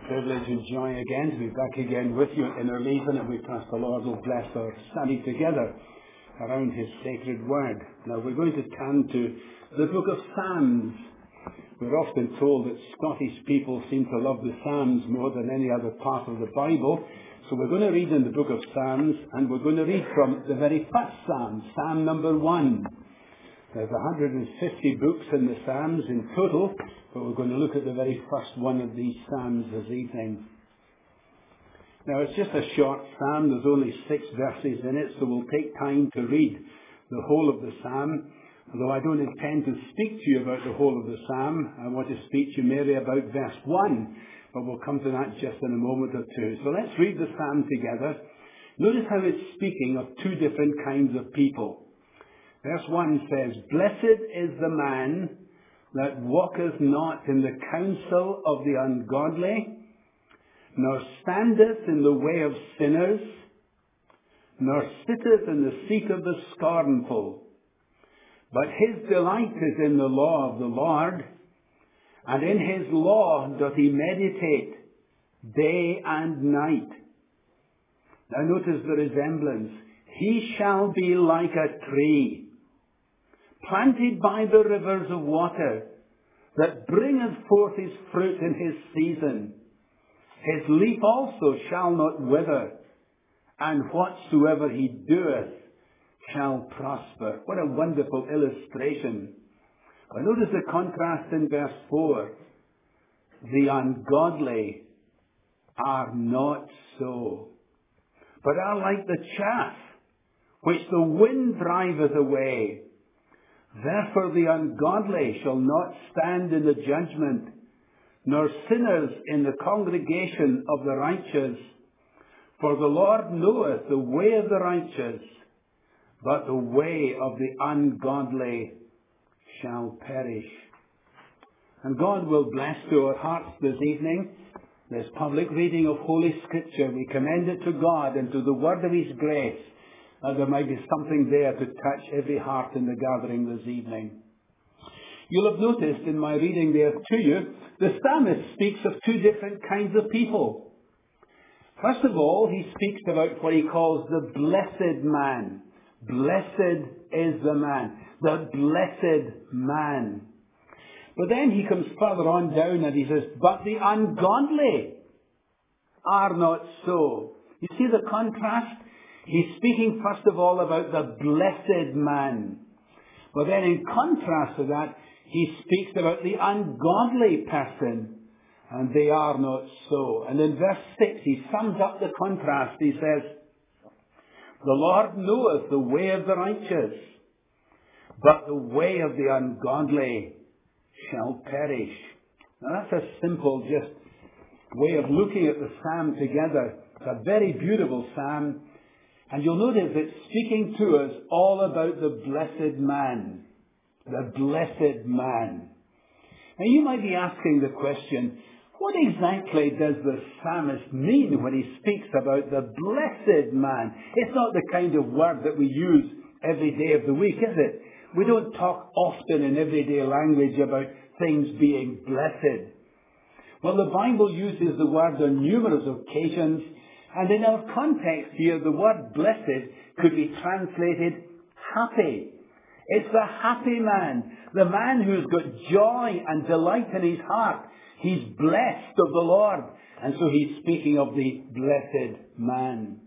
privilege and joy again to be back again with you in our leaving, and we trust the Lord will bless our study together around His sacred word. Now we're going to turn to the book of Psalms. We're often told that Scottish people seem to love the Psalms more than any other part of the Bible. So we're going to read in the book of Psalms, and we're going to read from the very first Psalm, Psalm number 1. There's 150 books in the Psalms in total, but we're going to look at the very first one of these Psalms this evening. Now, it's just a short Psalm. There's only 6 verses in it, so we'll take time to read the whole of the Psalm. Although I don't intend to speak to you about the whole of the Psalm, I want to speak to you merely about verse 1, but we'll come to that just in a moment or two. So let's read the Psalm together. Notice how it's speaking of 2 different kinds of people. Verse 1 says, "Blessed is the man that walketh not in the counsel of the ungodly, nor standeth in the way of sinners, nor sitteth in the seat of the scornful. But his delight is in the law of the Lord, and in his law doth he meditate day and night." Now notice the resemblance. "He shall be like a tree planted by the rivers of water, that bringeth forth his fruit in his season. His leaf also shall not wither, and whatsoever he doeth shall prosper." What a wonderful illustration. But notice the contrast in verse 4. "The ungodly are not so, but are like the chaff which the wind driveth away. Therefore the ungodly shall not stand in the judgment, nor sinners in the congregation of the righteous. For the Lord knoweth the way of the righteous, but the way of the ungodly shall perish." And God will bless to our hearts this evening this public reading of Holy Scripture. We commend it to God and to the word of His grace, that there might be something there to touch every heart in the gathering this evening. You'll have noticed in my reading there to you, the psalmist speaks of 2 different kinds of people. First of all, he speaks about what he calls the blessed man. Blessed is the man. The blessed man. But then he comes further on down and he says, "But the ungodly are not so." You see the contrast? He's speaking first of all about the blessed man. But then in contrast to that, he speaks about the ungodly person. And they are not so. And in verse 6, he sums up the contrast. He says, "The Lord knoweth the way of the righteous, but the way of the ungodly shall perish." Now that's a simple just way of looking at the psalm together. It's a very beautiful psalm. And you'll notice it's speaking to us all about the blessed man. The blessed man. Now you might be asking the question, what exactly does the psalmist mean when he speaks about the blessed man? It's not the kind of word that we use every day of the week, is it? We don't talk often in everyday language about things being blessed. Well, the Bible uses the word on numerous occasions, and in our context here, the word blessed could be translated happy. It's the happy man, the man who's got joy and delight in his heart. He's blessed of the Lord. And so he's speaking of the blessed man.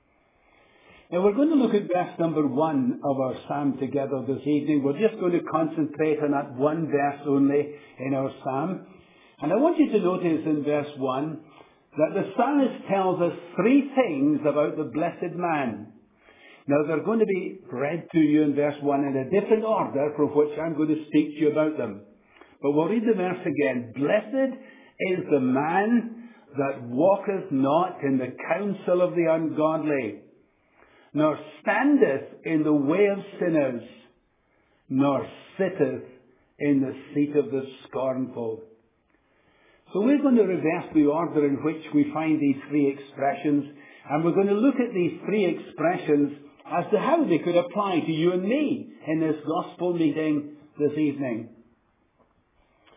Now we're going to look at verse number 1 of our psalm together this evening. We're just going to concentrate on that one verse only in our psalm. And I want you to notice in verse 1 that the psalmist tells us 3 things about the blessed man. Now they're going to be read to you in verse 1 in a different order from which I'm going to speak to you about them. But we'll read the verse again. "Blessed is the man that walketh not in the counsel of the ungodly, nor standeth in the way of sinners, nor sitteth in the seat of the scornful." So we're going to reverse the order in which we find these 3 expressions, and we're going to look at these 3 expressions as to how they could apply to you and me in this gospel meeting this evening.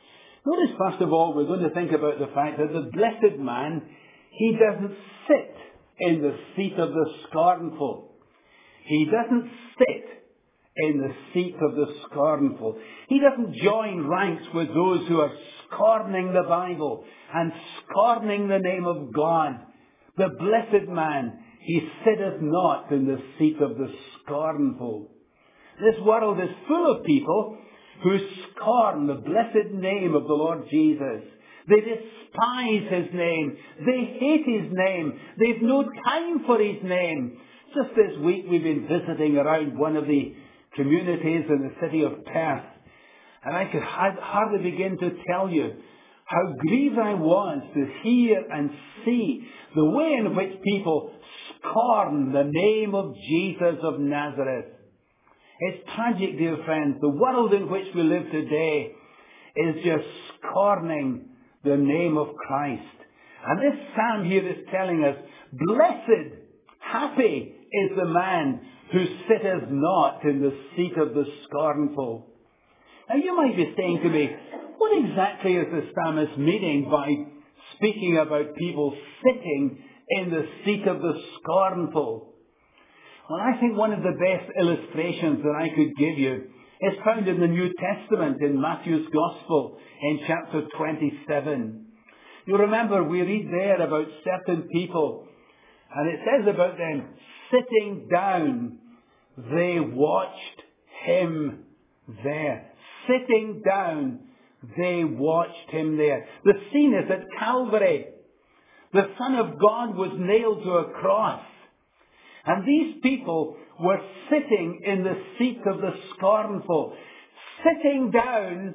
Notice, first of all, we're going to think about the fact that the blessed man, he doesn't sit in the seat of the scornful. He doesn't sit in the seat of the scornful. He doesn't join ranks with those who are scorning the Bible and scorning the name of God. The blessed man, he sitteth not in the seat of the scornful. This world is full of people who scorn the blessed name of the Lord Jesus. They despise His name. They hate His name. They've no time for His name. Just this week we've been visiting around one of the communities in the city of Perth, and I could hardly begin to tell you how grieved I was to hear and see the way in which people scorn the name of Jesus of Nazareth. It's tragic, dear friends. The world in which we live today is just scorning the name of Christ. And this psalm here is telling us, blessed, happy is the man who sitteth not in the seat of the scornful. Now you might be saying to me, what exactly is the psalmist meaning by speaking about people sitting in the seat of the scornful? Well, I think one of the best illustrations that I could give you is found in the New Testament in Matthew's Gospel in chapter 27. You remember we read there about certain people, and it says about them sitting down, they watched Him there. Sitting down, they watched Him there. The scene is at Calvary. The Son of God was nailed to a cross. And these people were sitting in the seat of the scornful. Sitting down,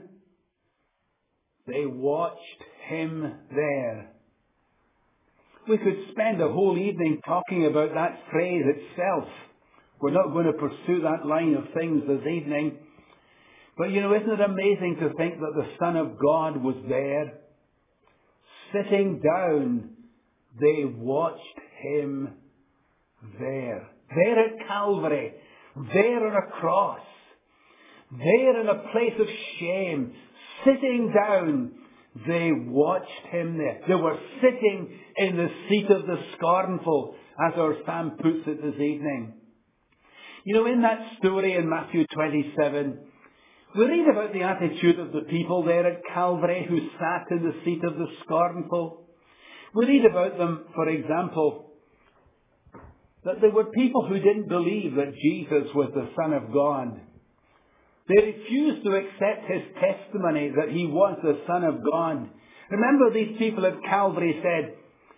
they watched Him there. We could spend a whole evening talking about that phrase itself. We're not going to pursue that line of things this evening. But you know, isn't it amazing to think that the Son of God was there? Sitting down, they watched Him there. There at Calvary. There on a cross. There in a place of shame. Sitting down, they watched Him there. They were sitting in the seat of the scornful, as our psalm puts it this evening. You know, in that story in Matthew 27, we read about the attitude of the people there at Calvary who sat in the seat of the scornful. We read about them, for example, that there were people who didn't believe that Jesus was the Son of God. They refused to accept His testimony that He was the Son of God. Remember, these people at Calvary said,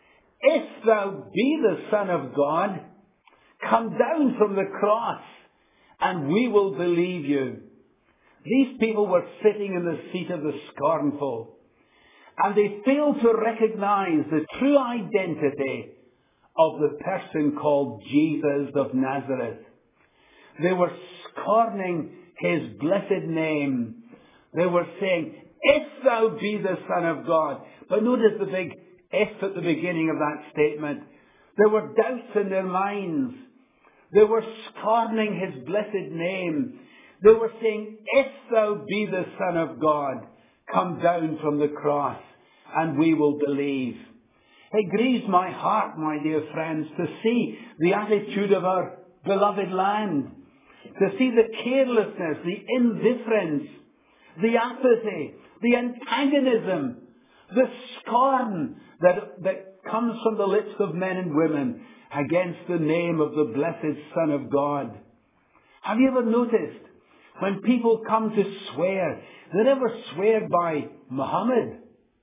"If thou be the Son of God, come down from the cross and we will believe you." These people were sitting in the seat of the scornful, and they failed to recognize the true identity of the person called Jesus of Nazareth. They were scorning His blessed name. They were saying, "If thou be the Son of God." But notice the big if at the beginning of that statement. There were doubts in their minds. They were scorning His blessed name. They were saying, "If thou be the Son of God, come down from the cross and we will believe." It grieves my heart, my dear friends, to see the attitude of our beloved land, to see the carelessness, the indifference, the apathy, the antagonism, the scorn that comes from the lips of men and women against the name of the blessed Son of God. Have you ever noticed when people come to swear, they never swear by Muhammad,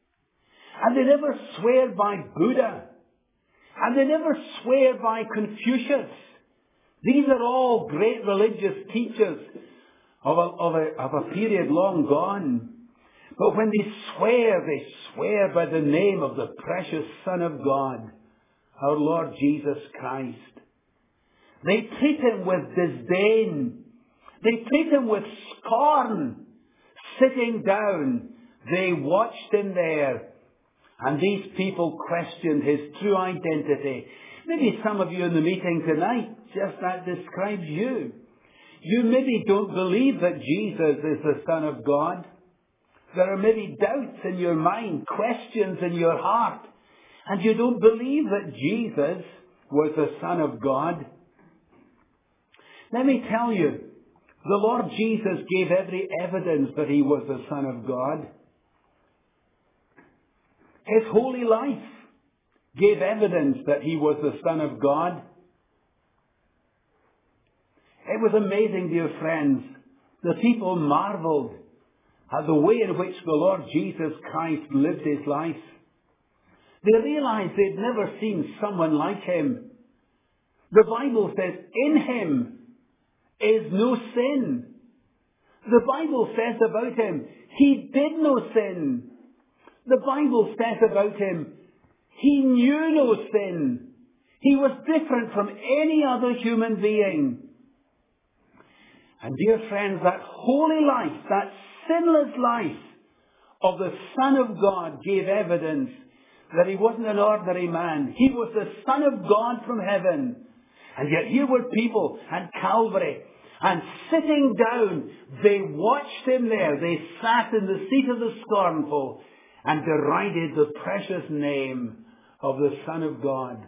and they never swear by Buddha, and they never swear by Confucius. These are all great religious teachers of a period long gone. But when they swear by the name of the precious Son of God, our Lord Jesus Christ. They treat Him with disdain. They treat Him with scorn. Sitting down, they watched Him there. And these people questioned His true identity. Maybe some of you in the meeting tonight, just that describes you. You maybe don't believe that Jesus is the Son of God. There are maybe doubts in your mind, questions in your heart, and you don't believe that Jesus was the Son of God. Let me tell you, the Lord Jesus gave every evidence that he was the Son of God. His holy life gave evidence that he was the Son of God. It was amazing, dear friends. The people marveled at the way in which the Lord Jesus Christ lived his life. They realized they'd never seen someone like him. The Bible says, in him is no sin. The Bible says about him, he did no sin. The Bible says about him, he knew no sin. He was different from any other human being. And dear friends, that holy life, that sinless life of the Son of God gave evidence that he wasn't an ordinary man. He was the Son of God from heaven. And yet here were people at Calvary, and sitting down, they watched him there. They sat in the seat of the scornful and derided the precious name of the Son of God.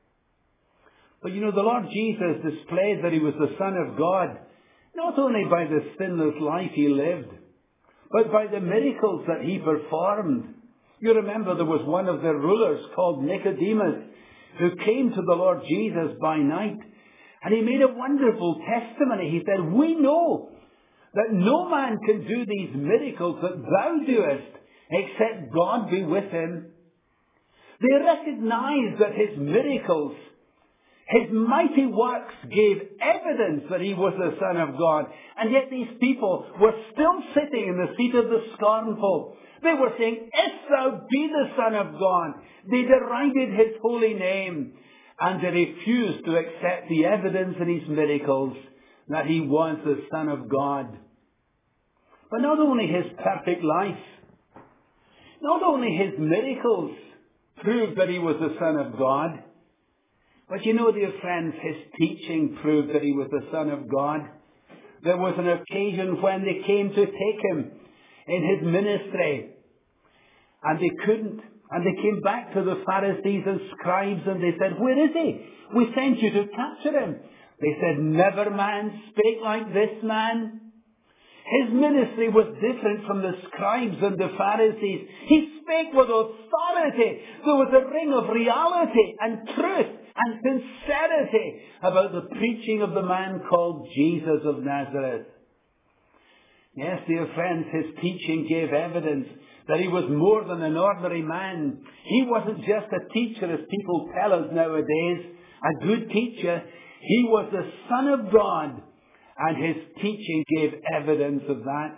But you know, the Lord Jesus displayed that he was the Son of God, not only by the sinless life he lived, but by the miracles that he performed. You remember there was one of the rulers called Nicodemus who came to the Lord Jesus by night, and he made a wonderful testimony. He said, we know that no man can do these miracles that thou doest except God be with him. They recognized that his miracles, his mighty works gave evidence that he was the Son of God. And yet these people were still sitting in the seat of the scornful. They were saying, if thou be the Son of God. They derided his holy name. And they refused to accept the evidence in his miracles that he was the Son of God. But not only his perfect life, not only his miracles proved that he was the Son of God, but you know, dear friends, his teaching proved that he was the Son of God. There was an occasion when they came to take him in his ministry, and they couldn't. And they came back to the Pharisees and scribes, and they said, where is he? We sent you to capture him. They said, never man spake like this man. His ministry was different from the scribes and the Pharisees. He spake with authority. There was a ring of reality and truth and sincerity about the preaching of the man called Jesus of Nazareth. Yes, dear friends, his teaching gave evidence that he was more than an ordinary man. He wasn't just a teacher, as people tell us nowadays, a good teacher. He was the Son of God, and his teaching gave evidence of that.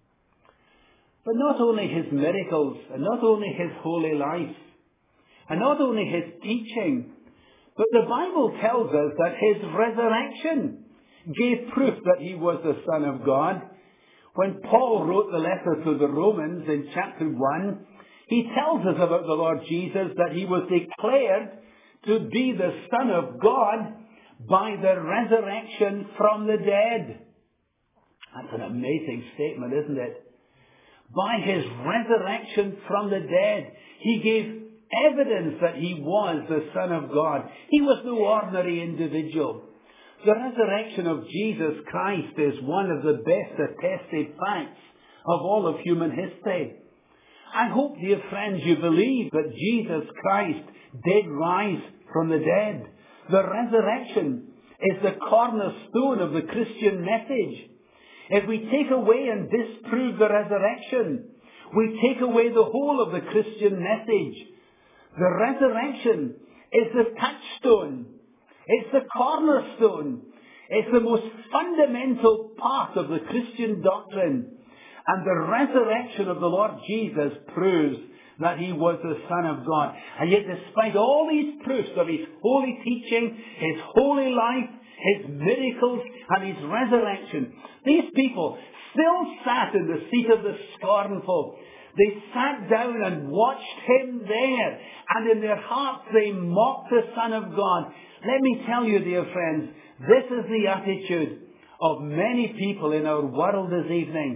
But not only his miracles, and not only his holy life, and not only his teaching, but the Bible tells us that his resurrection gave proof that he was the Son of God. When Paul wrote the letter to the Romans in chapter 1, he tells us about the Lord Jesus that he was declared to be the Son of God by the resurrection from the dead. That's an amazing statement, isn't it? By his resurrection from the dead, he gave evidence that he was the Son of God. He was no ordinary individual. The resurrection of Jesus Christ is one of the best attested facts of all of human history. I hope, dear friends, you believe that Jesus Christ did rise from the dead. The resurrection is the cornerstone of the Christian message. If we take away and disprove the resurrection, we take away the whole of the Christian message. The resurrection is the touchstone. It's the cornerstone. It's the most fundamental part of the Christian doctrine. And the resurrection of the Lord Jesus proves that he was the Son of God. And yet, despite all these proofs of his holy teaching, his holy life, his miracles, and his resurrection, these people still sat in the seat of the scornful. They sat down and watched him there, and in their hearts they mocked the Son of God. Let me tell you, dear friends, this is the attitude of many people in our world this evening.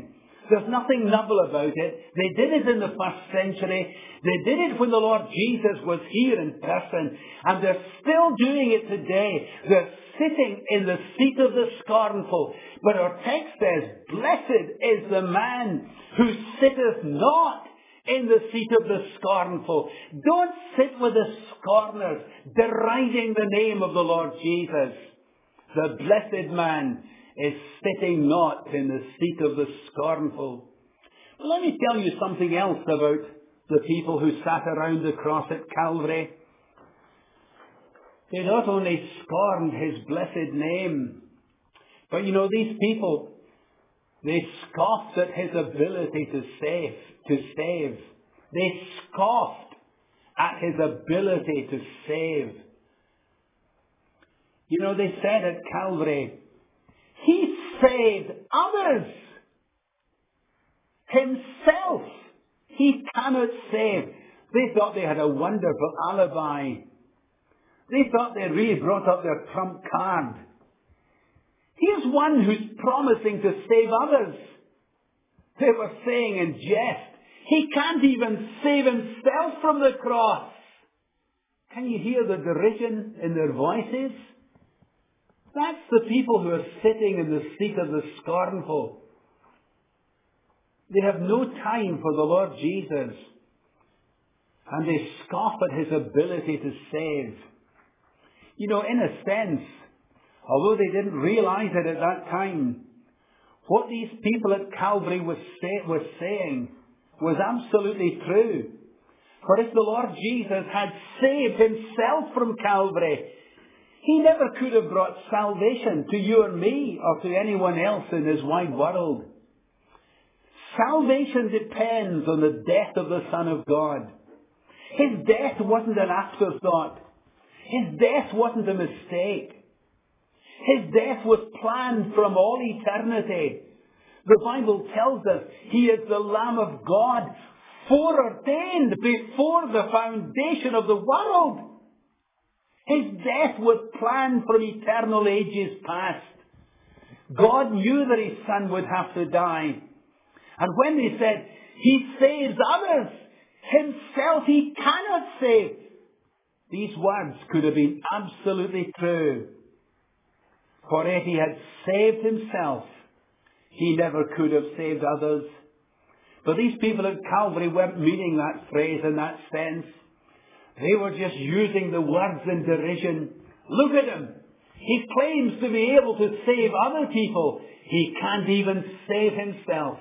There's nothing novel about it. They did it in the first century. They did it when the Lord Jesus was here in person. And they're still doing it today. They're sitting in the seat of the scornful. But our text says, blessed is the man who sitteth not in the seat of the scornful. Don't sit with the scorners, deriding the name of the Lord Jesus. The blessed man is sitting not in the seat of the scornful. But let me tell you something else about the people who sat around the cross at Calvary. They not only scorned his blessed name, but these people, they scoffed at his ability to save. They scoffed at his ability to save. They said at Calvary, he saved others. Himself, he cannot save. They thought they had a wonderful alibi. They thought they really brought up their trump card. Here's one who's promising to save others. They were saying in jest, he can't even save himself from the cross. Can you hear the derision in their voices? That's the people who are sitting in the seat of the scornful. They have no time for the Lord Jesus. And they scoff at his ability to save. In a sense, although they didn't realize it at that time, what these people at Calvary were saying was absolutely true. For if the Lord Jesus had saved himself from Calvary, he never could have brought salvation to you or me or to anyone else in this wide world. Salvation depends on the death of the Son of God. His death wasn't an afterthought. His death wasn't a mistake. His death was planned from all eternity. The Bible tells us he is the Lamb of God, foreordained before the foundation of the world. His death was planned from eternal ages past. God knew that his Son would have to die. And when they said, he saves others, himself he cannot save, these words could have been absolutely true. For if he had saved himself, he never could have saved others. But these people at Calvary weren't meaning that phrase in that sense. They were just using the words in derision. Look at him. He claims to be able to save other people. He can't even save himself.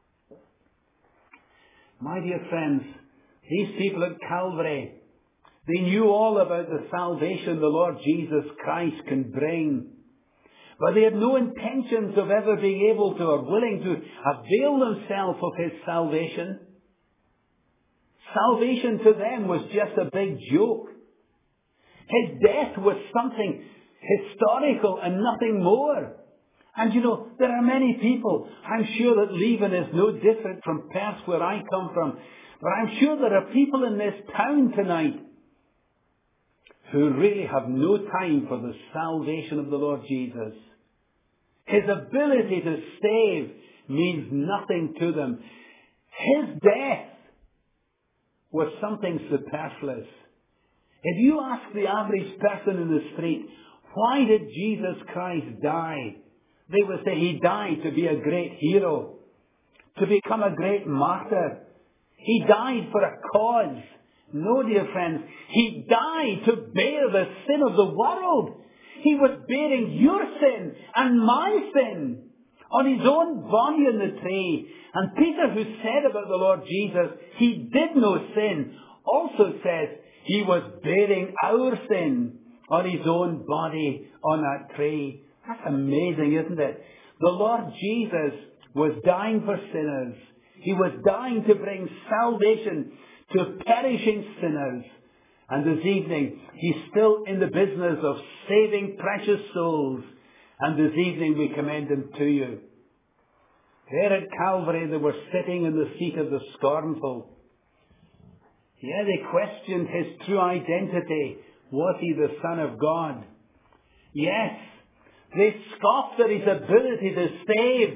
My dear friends, these people at Calvary, they knew all about the salvation the Lord Jesus Christ can bring. But they had no intentions of ever being able to or willing to avail themselves of his salvation. Salvation to them was just a big joke. His death was something historical and nothing more. And there are many people, I'm sure that Leven is no different from Perth where I come from, but I'm sure there are people in this town tonight who really have no time for the salvation of the Lord Jesus. His ability to save means nothing to them. His death was something superfluous. If you ask the average person in the street, why did Jesus Christ die? They would say he died to be a great hero, to become a great martyr. He died for a cause. No, dear friends, he died to bear the sin of the world. He was bearing your sin and my sin on his own body on the tree. And Peter, who said about the Lord Jesus, he did no sin, also says he was bearing our sin on his own body on that tree. That's amazing, isn't it? The Lord Jesus was dying for sinners. He was dying to bring salvation to perishing sinners. And this evening, he's still in the business of saving precious souls. And this evening we commend him to you. There at Calvary, they were sitting in the seat of the scornful. Yeah, they questioned his true identity. Was he the Son of God? Yes. They scoffed at his ability to save.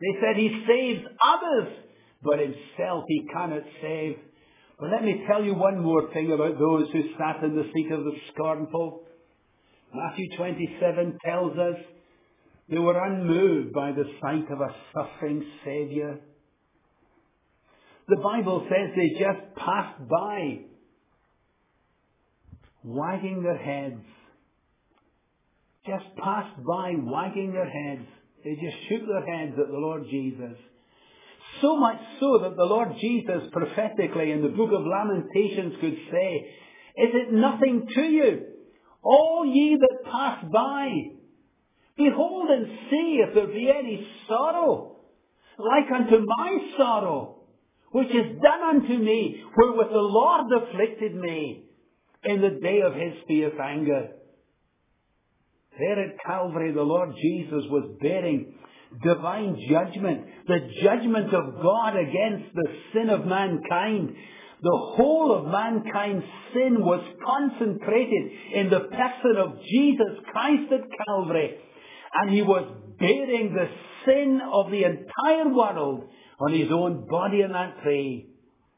They said he saves others, but himself he cannot save. But let me tell you one more thing about those who sat in the seat of the scornful. Matthew 27 tells us they were unmoved by the sight of a suffering Saviour. The Bible says they just passed by, wagging their heads. Just passed by, wagging their heads. They just shook their heads at the Lord Jesus. So much so that the Lord Jesus prophetically in the book of Lamentations could say, "Is it nothing to you, all ye that pass by? Behold and see if there be any sorrow, like unto my sorrow, which is done unto me, wherewith the Lord afflicted me in the day of his fierce anger." There at Calvary, the Lord Jesus was bearing divine judgment, the judgment of God against the sin of mankind. The whole of mankind's sin was concentrated in the person of Jesus Christ at Calvary. And he was bearing the sin of the entire world on his own body on that tree.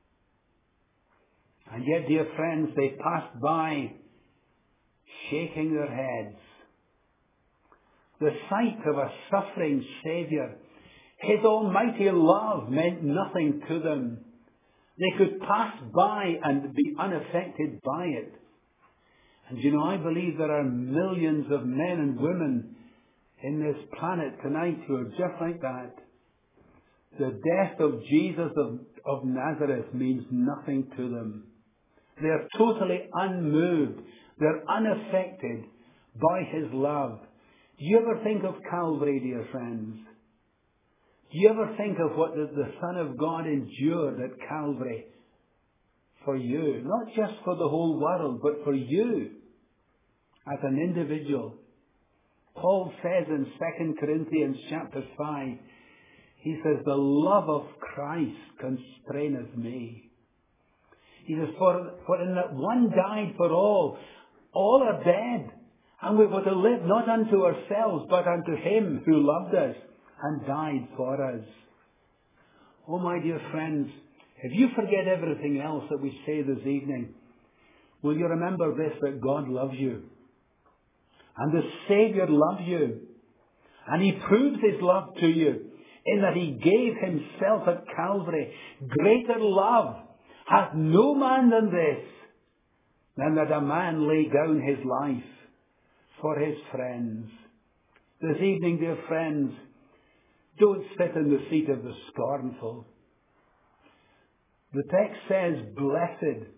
And yet, dear friends, they passed by, shaking their heads. The sight of a suffering Saviour, his almighty love meant nothing to them. They could pass by and be unaffected by it. And you know, I believe there are millions of men and women in this planet tonight who are just like that. The death of Jesus of Nazareth means nothing to them. They're totally unmoved. They're unaffected by his love. Do you ever think of Calvary, dear friends? Do you ever think of what the Son of God endured at Calvary for you? Not just for the whole world, but for you as an individual. Paul says in 2 Corinthians chapter 5, he says, "The love of Christ constraineth me." He says, for in that one died for all are dead. And we've got to live not unto ourselves, but unto him who loved us and died for us. Oh, my dear friends, if you forget everything else that we say this evening, will you remember this, that God loves you? And the Saviour loves you. And he proves his love to you in that he gave himself at Calvary. Greater love hath no man than this, than that a man lay down his life for his friends. This evening, dear friends, don't sit in the seat of the scornful. The text says, blessed,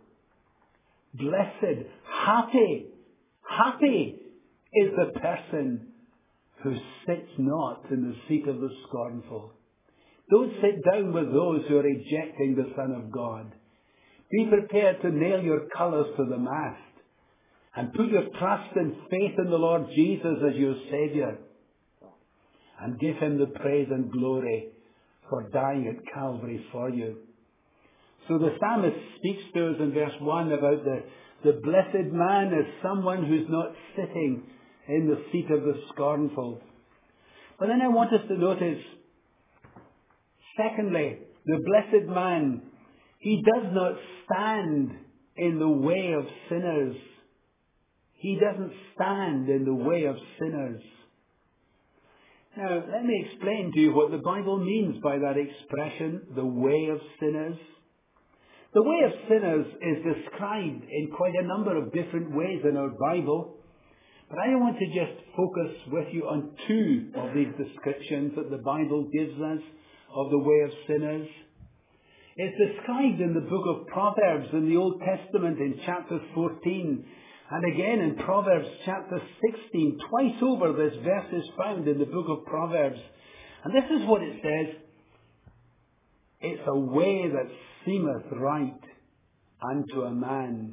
happy is the person who sits not in the seat of the scornful. Don't sit down with those who are rejecting the Son of God. Be prepared to nail your colours to the mast and put your trust and faith in the Lord Jesus as your Saviour, and give him the praise and glory for dying at Calvary for you. So the psalmist speaks to us in verse 1 about the blessed man as someone who's not sitting in the seat of the scornful. But then I want us to notice, secondly, the blessed man, he does not stand in the way of sinners. He doesn't stand in the way of sinners. Now, let me explain to you what the Bible means by that expression, the way of sinners. The way of sinners is described in quite a number of different ways in our Bible. But I want to just focus with you on two of these descriptions that the Bible gives us of the way of sinners. It's described in the book of Proverbs in the Old Testament in chapter 14. And again in Proverbs chapter 16, twice over this verse is found in the book of Proverbs. And this is what it says. It's a way that seemeth right unto a man.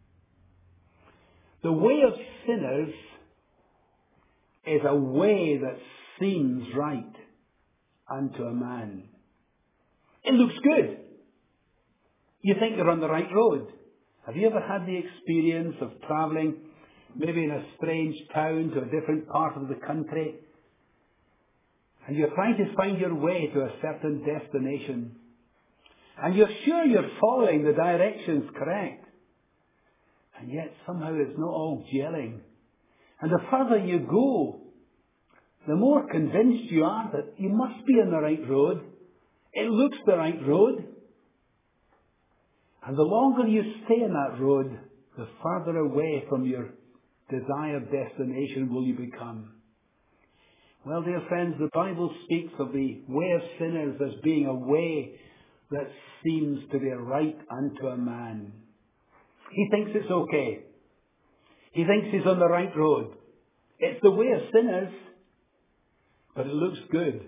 The way of sinners is a way that seems right unto a man. It looks good. You think you're on the right road. Have you ever had the experience of travelling maybe in a strange town to a different part of the country? And you're trying to find your way to a certain destination. And you're sure you're following the directions correct. And yet somehow it's not all gelling. And the further you go, the more convinced you are that you must be on the right road. It looks the right road. And the longer you stay on that road, the further away from your desired destination will you become. Well, dear friends, the Bible speaks of the way of sinners as being a way that seems to be right unto a man. He thinks it's okay. He thinks he's on the right road. It's the way of sinners, but it looks good.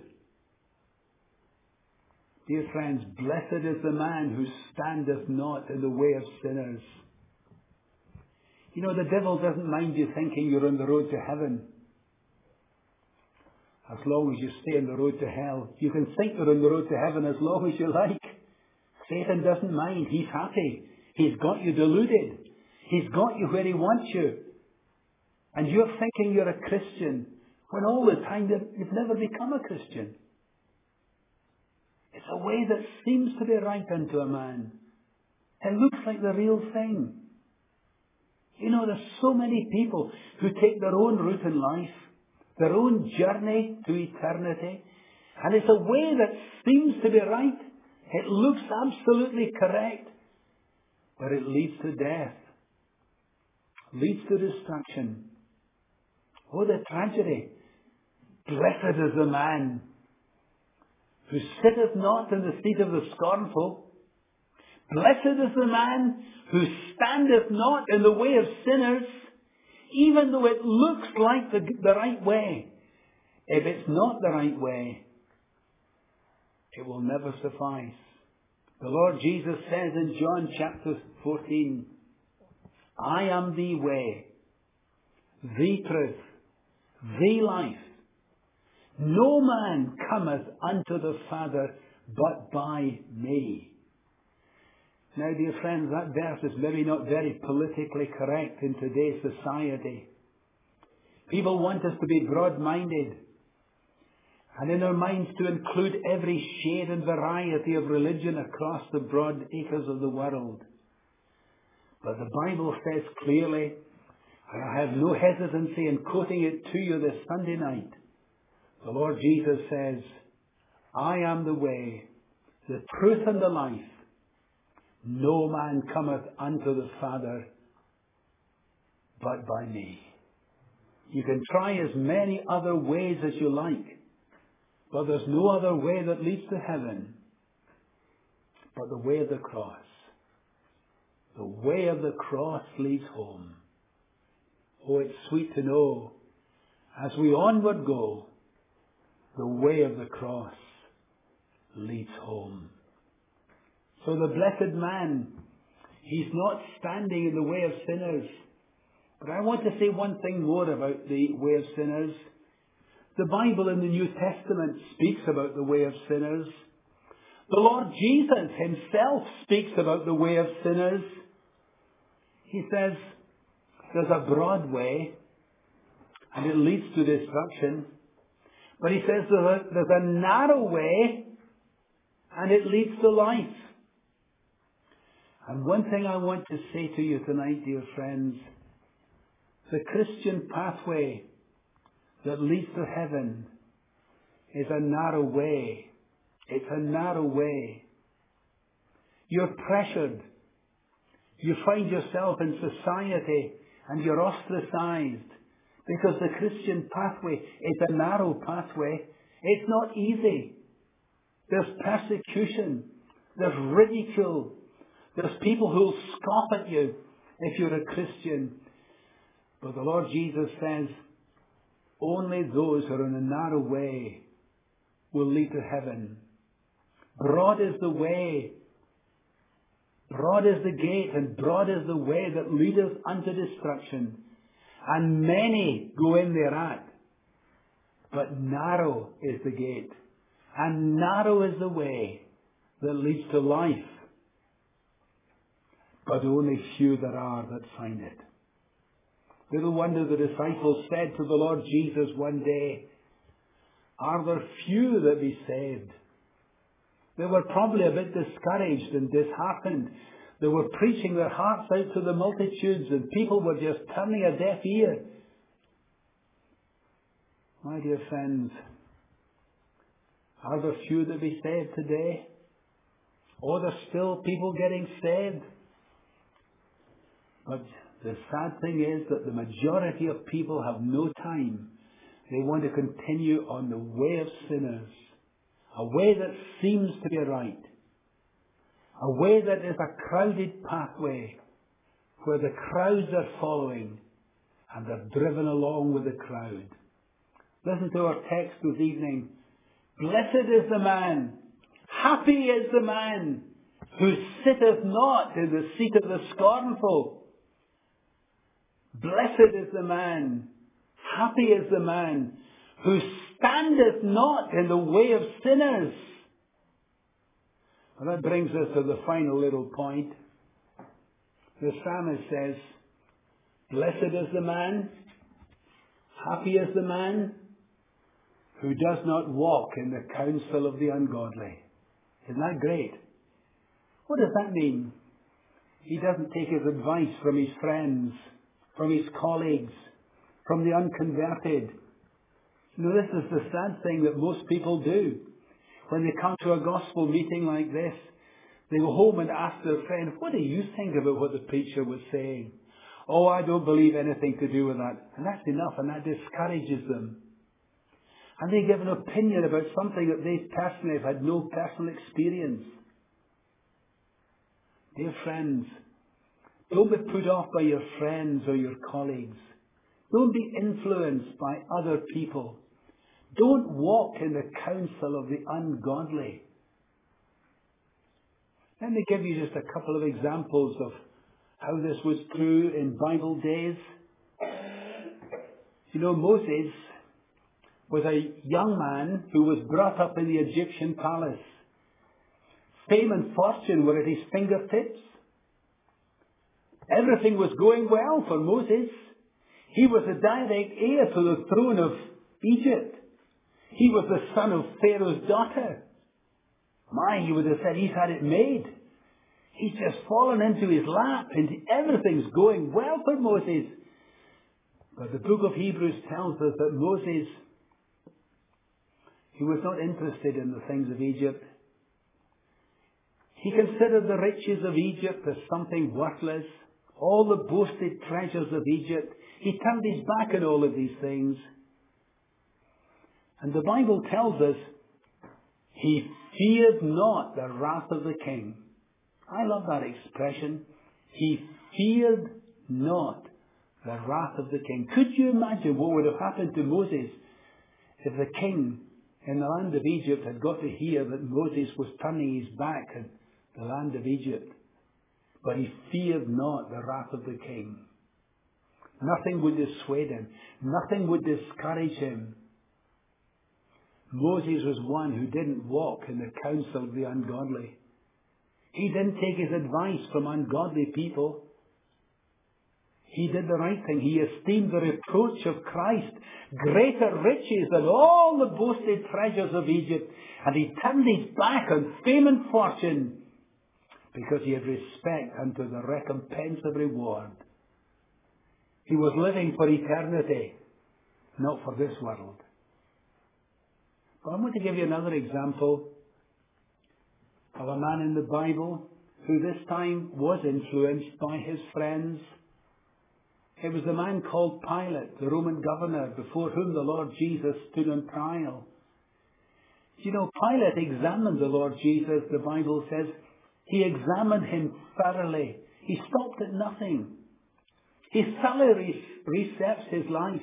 Dear friends, blessed is the man who standeth not in the way of sinners. You know, the devil doesn't mind you thinking you're on the road to heaven. As long as you stay on the road to hell. You can think you're on the road to heaven as long as you like. Satan doesn't mind. He's happy. He's got you deluded. He's got you where he wants you. And you're thinking you're a Christian when all the time you've never become a Christian. It's a way that seems to be right unto a man. It looks like the real thing. You know, there's so many people who take their own route in life, their own journey to eternity, and it's a way that seems to be right. It looks absolutely correct, but it leads to death, leads to destruction. Oh, the tragedy. Blessed is the man who sitteth not in the seat of the scornful. Blessed is the man who standeth not in the way of sinners, even though it looks like the right way. If it's not the right way, it will never suffice. The Lord Jesus says in John chapter 14, I am the way, the truth, the life. No man cometh unto the Father but by me. Now, dear friends, that verse is maybe not very politically correct in today's society. People want us to be broad-minded and in our minds to include every shade and variety of religion across the broad acres of the world. But the Bible says clearly, and I have no hesitancy in quoting it to you this Sunday night, the Lord Jesus says, I am the way, the truth and the life. No man cometh unto the Father but by me. You can try as many other ways as you like, but there's no other way that leads to heaven but the way of the cross. The way of the cross leads home. Oh, it's sweet to know, as we onward go, the way of the cross leads home. So the blessed man, he's not standing in the way of sinners. But I want to say one thing more about the way of sinners. The Bible in the New Testament speaks about the way of sinners. The Lord Jesus himself speaks about the way of sinners. He says, there's a broad way, and it leads to destruction. But he says there's a narrow way, and it leads to life. And one thing I want to say to you tonight, dear friends, the Christian pathway that leads to heaven is a narrow way. It's a narrow way. You're pressured. You find yourself in society and you're ostracized because the Christian pathway is a narrow pathway. It's not easy. There's persecution. There's ridicule. There's people who will scoff at you if you're a Christian. But the Lord Jesus says, only those who are on a narrow way will lead to heaven. Broad is the way, broad is the gate, and broad is the way that leadeth unto destruction. And many go in thereat. But narrow is the gate, and narrow is the way that leads to life. But only few there are that find it. Little wonder the disciples said to the Lord Jesus one day, Are there few that be saved? They were probably a bit discouraged and disheartened. They were preaching their hearts out to the multitudes, and people were just turning a deaf ear. My dear friends, are there few that be saved today? Or there's still people getting saved? But the sad thing is that the majority of people have no time. They want to continue on the way of sinners, a way that seems to be right, a way that is a crowded pathway where the crowds are following and they're driven along with the crowd. Listen to our text this evening. Blessed is the man, happy is the man who sitteth not in the seat of the scornful. Blessed is the man, happy is the man who standeth not in the way of sinners. Well, that brings us to the final little point. The psalmist says, blessed is the man, happy is the man who does not walk in the counsel of the ungodly. Isn't that great? What does that mean? He doesn't take his advice from his friends, from his colleagues, from the unconverted. You know, this is the sad thing that most people do. When they come to a gospel meeting like this, they go home and ask their friend, what do you think about what the preacher was saying? Oh, I don't believe anything to do with that. And that's enough, and that discourages them. And they give an opinion about something that they personally have had no personal experience. Dear friends, don't be put off by your friends or your colleagues. Don't be influenced by other people. Don't walk in the counsel of the ungodly. Let me give you just a couple of examples of how this was true in Bible days. You know, Moses was a young man who was brought up in the Egyptian palace. Fame and fortune were at his fingertips. Everything was going well for Moses. He was the direct heir to the throne of Egypt. He was the son of Pharaoh's daughter. You would have said he's had it made. He's just fallen into his lap and everything's going well for Moses. But the book of Hebrews tells us that Moses, he was not interested in the things of Egypt. He considered the riches of Egypt as something worthless. All the boasted treasures of Egypt. He turned his back on all of these things. And the Bible tells us he feared not the wrath of the king. I love that expression. He feared not the wrath of the king. Could you imagine what would have happened to Moses if the king in the land of Egypt had got to hear that Moses was turning his back on the land of Egypt? But he feared not the wrath of the king. Nothing would dissuade him. Nothing would discourage him. Moses was one who didn't walk in the counsel of the ungodly. He didn't take his advice from ungodly people. He did the right thing. He esteemed the reproach of Christ greater riches than all the boasted treasures of Egypt. And he turned his back on fame and fortune because he had respect unto the recompense of reward. He was living for eternity, not for this world. But I'm going to give you another example of a man in the Bible who this time was influenced by his friends. It was the man called Pilate, the Roman governor, before whom the Lord Jesus stood on trial. You know, Pilate examined the Lord Jesus, the Bible says. He examined him thoroughly. He stopped at nothing. He thoroughly researched his life.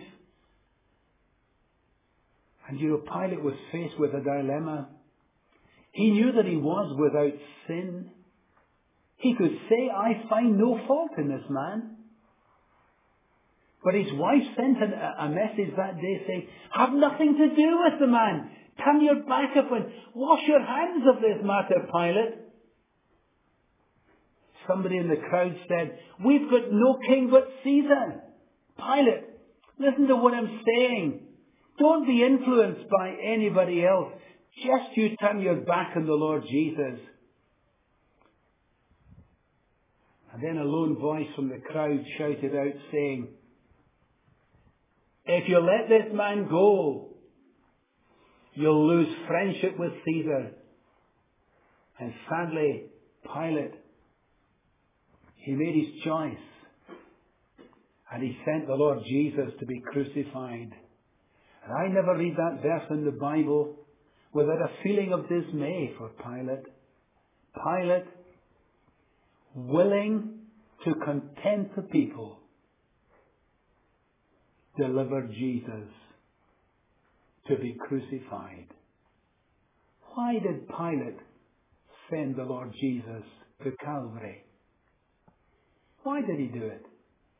And you know, Pilate was faced with a dilemma. He knew that he was without sin. He could say, I find no fault in this man. But his wife sent a message that day saying, have nothing to do with the man. Turn your back upon, wash your hands of this matter, Pilate. Somebody in the crowd said, we've got no king but Caesar. Pilate, listen to what I'm saying. Don't be influenced by anybody else. Just you turn your back on the Lord Jesus. And then a lone voice from the crowd shouted out saying, if you let this man go, you'll lose friendship with Caesar. And sadly, Pilate, he made his choice. And he sent the Lord Jesus to be crucified. And I never read that verse in the Bible without a feeling of dismay for Pilate. Pilate, willing to content the people, delivered Jesus to be crucified. Why did Pilate send the Lord Jesus to Calvary? Why did he do it?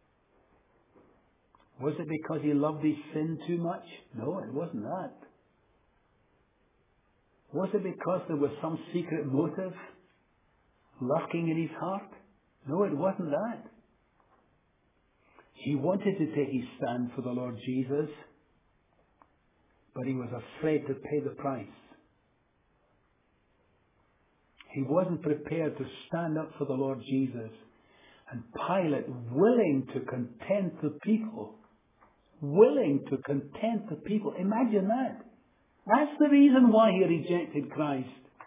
Was it because he loved his sin too much? No, it wasn't that. Was it because there was some secret motive lurking in his heart? No, it wasn't that. He wanted to take his stand for the Lord Jesus, but he was afraid to pay the price. He wasn't prepared to stand up for the Lord Jesus. And Pilate, willing to content the people, Imagine that. That's the reason why he rejected Christ.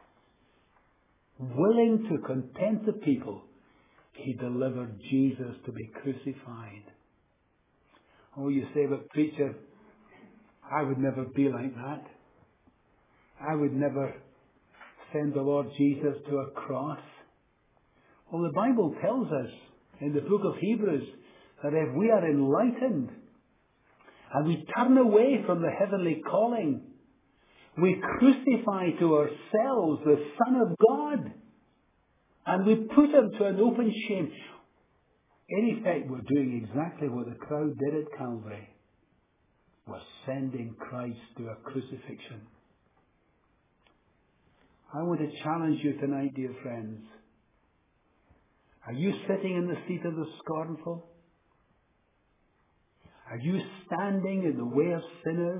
Willing to content the people, he delivered Jesus to be crucified. Oh, you say, but preacher, I would never be like that. I would never send the Lord Jesus to a cross. Well, the Bible tells us in the book of Hebrews that if we are enlightened and we turn away from the heavenly calling, we crucify to ourselves the Son of God and we put him to an open shame. In effect, we're doing exactly what the crowd did at Calvary. We're sending Christ to a crucifixion. I want to challenge you tonight, dear friends. Are you sitting in the seat of the scornful? Are you standing in the way of sinners?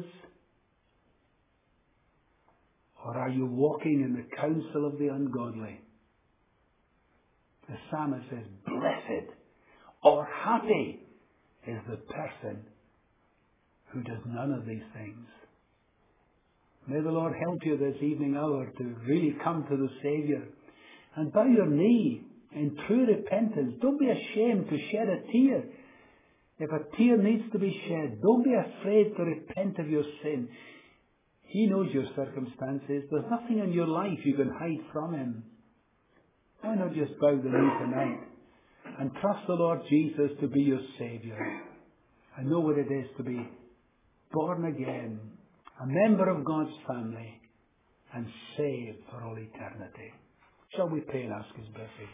Or are you walking in the counsel of the ungodly? The psalmist says, blessed or happy is the person who does none of these things. May the Lord help you this evening hour to really come to the Saviour and bow your knee in true repentance. Don't be ashamed to shed a tear. If a tear needs to be shed, don't be afraid to repent of your sin. He knows your circumstances. There's nothing in your life you can hide from him. Why not just bow the knee tonight and trust the Lord Jesus to be your Saviour and know what it is to be born again, a member of God's family, and saved for all eternity. Shall we pray and ask his blessing?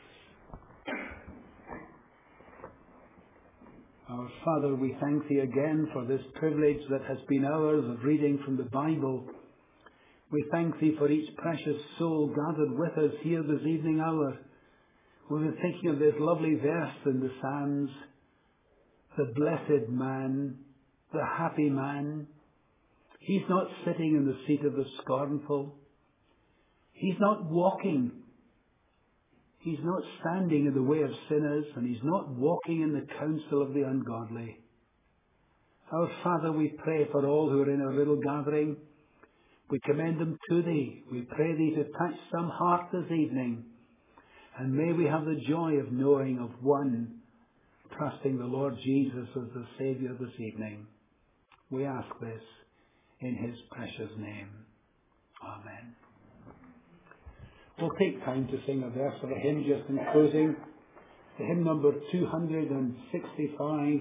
Our Father, we thank thee again for this privilege that has been ours of reading from the Bible. We thank thee for each precious soul gathered with us here this evening hour. We've been thinking of this lovely verse in the Psalms, the blessed man, the happy man. He's not sitting in the seat of the scornful. He's not walking. He's not standing in the way of sinners, and he's not walking in the counsel of the ungodly. Our Father, we pray for all who are in our little gathering. We commend them to thee. We pray thee to touch some heart this evening. And may we have the joy of knowing of one trusting the Lord Jesus as the Saviour this evening. We ask this in his precious name. Amen. We'll take time to sing a verse of a hymn just in closing. The hymn number 265.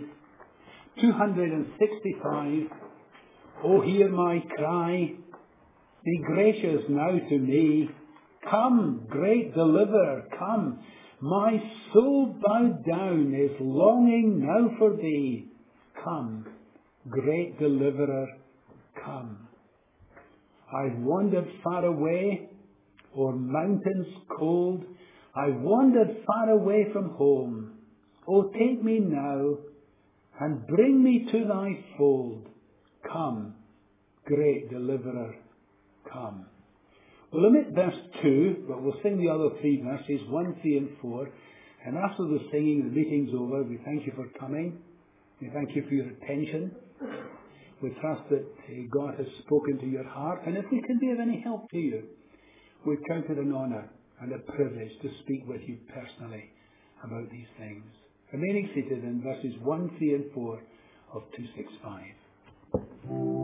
265. Oh, hear my cry. Be gracious now to me. Come, great deliverer, come. My soul bowed down is longing now for thee. Come, great deliverer, come. I've wandered far away o'er mountains cold. I've wandered far away from home. Oh, take me now and bring me to thy fold. Come, great deliverer, come. We'll omit verse 2, but we'll sing the other three verses, 1, 3 and 4. And after the singing, the meeting's over. We thank you for coming. We thank you for your attention. We trust that God has spoken to your heart. And if we can be of any help to you, we count it an honour and a privilege to speak with you personally about these things. Remaining seated in verses 1, 3 and 4 of 265.